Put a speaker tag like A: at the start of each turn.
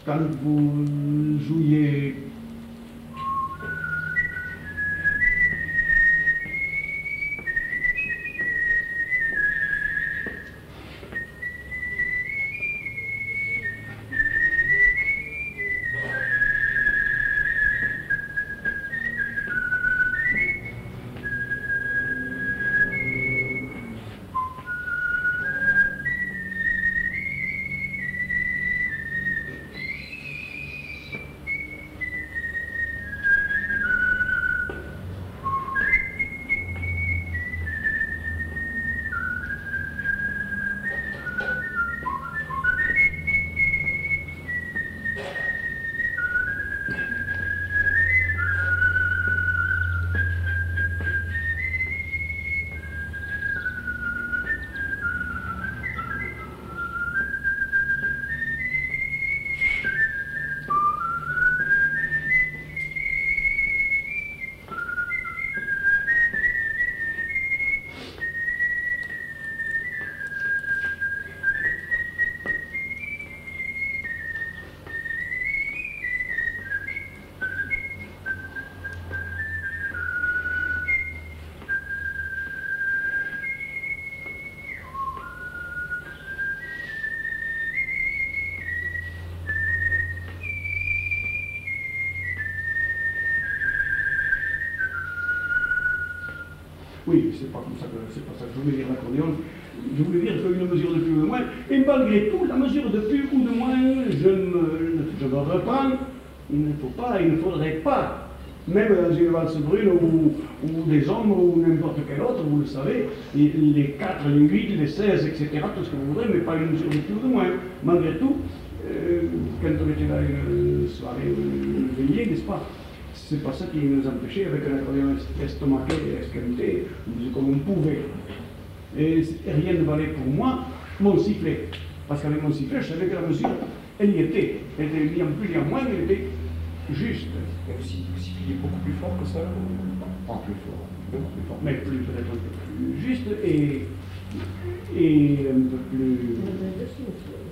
A: quand vous jouiez. Oui, c'est pas comme ça que c'est pas ça que je voulais dire l'accordéon. Je voulais dire une mesure de plus ou de moins. Et malgré tout, la mesure de plus ou de moins, je me reprends. Il ne faudrait pas, même dans une valse brune ou des hommes ou n'importe quel autre, vous le savez, les 4, les 8, les 16, etc., tout ce que vous voudrez, mais pas une mesure de plus ou de moins. Malgré tout, quand on était dans une soirée veillée, n'est-ce pas? C'est pas ça qui nous empêchait, avec un accordéon estomaqué et esquinté, comme on pouvait. Et rien ne valait pour moi mon sifflet. Parce qu'avec mon sifflet, je savais que la mesure, elle y était. Elle était ni en plus ni en moins, elle était juste.
B: Et vous siffliez beaucoup plus fort que ça? Pas plus fort, beaucoup plus fort.
A: Mais peut-être un peu plus juste et un peu plus.